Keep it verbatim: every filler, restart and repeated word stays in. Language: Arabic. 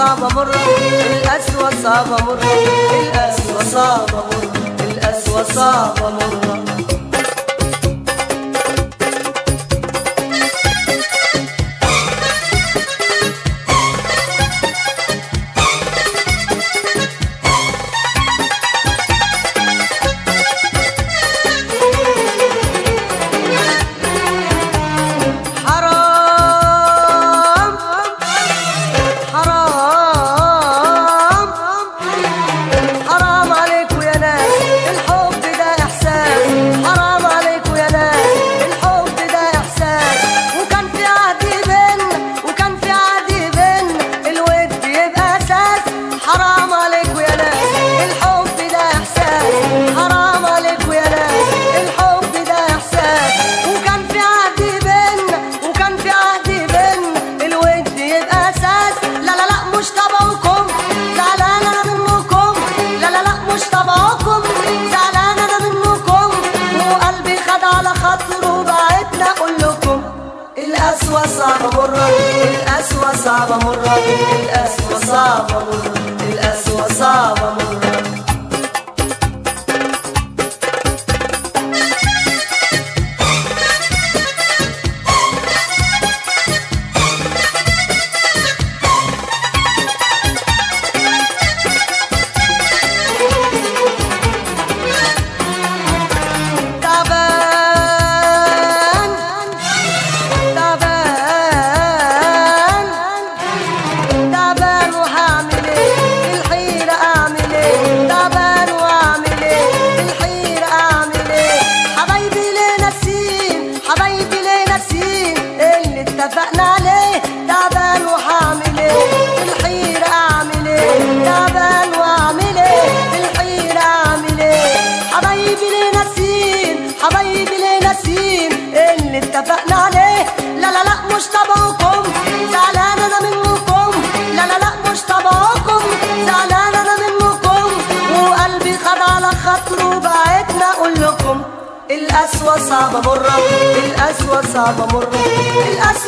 صعبة مرة، القسوة صعبة مرة، القسوة صعبة مرة، القسوة صعبة مرة. القسوة صعبة مرة، القسوة صعبة مرة، القسوة صعبة مرة، القسوة صعبة مرة. اتفقنا عليه تعبان وحامل ايه الحيرة اعمل ايه تعبان واعمل ايه الحيرة اعمل ايه حبايبي ليه ناسين حبايبي ليه ناسين اللي اتفقنا عليه لا لا لا مش طبعكم زعلان انا منكم لا لا لا مش طبعكم زعلان انا منكم وقلبي خد على خاطره بعتنا اقول لكم القسوة صعبة مرة القسوة صعبة مرة القسوة